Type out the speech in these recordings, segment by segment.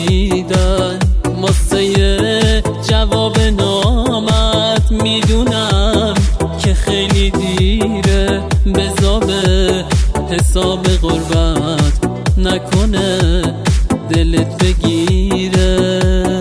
پرسیدن واسه جواب نامت، میدونم که خیلی دیره، بذار به حساب غربت نکنه دلت بگیره.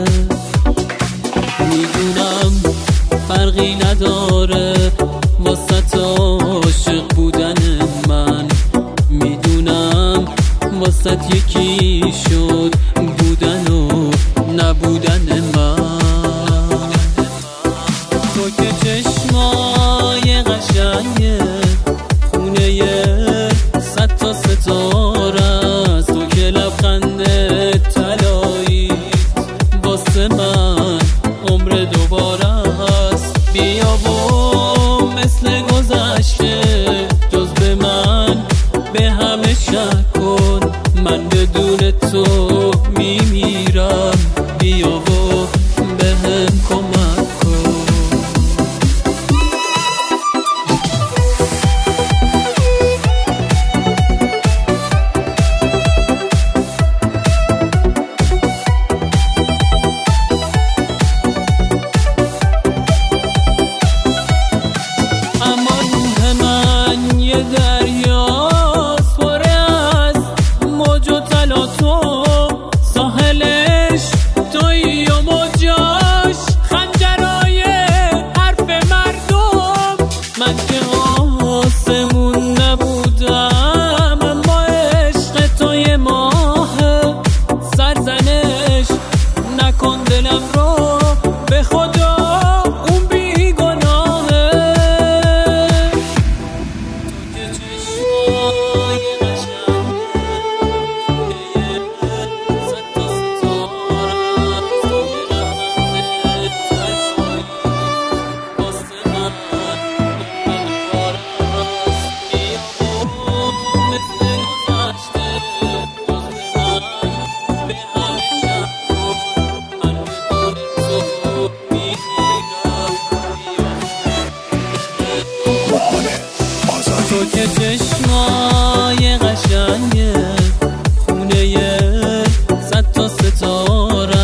میدونم فرقی نداره واسه عاشق بودن من، میدونم واسه یکی شد بودن و نبودن من. تو که چشمای قشنگه خونه 100 تا ستاره است، تو که لبخند طلایی واسه من عمر دوباره است. بیا و مثل گذشته جز به من به همه شک کن، من بدون تو میمیرم، بیا و بهم کمک کن. دریاست پر از موج و طلا، تو ساحلش تویی و موجاش خنجرای حرف مردم. من که آسمون نبودم اما عشق توی ماه، سرزنش نکن دلم رو به خدا اون بیگناهه. تو که چشمای قشنگه خونه 100 تا ستاره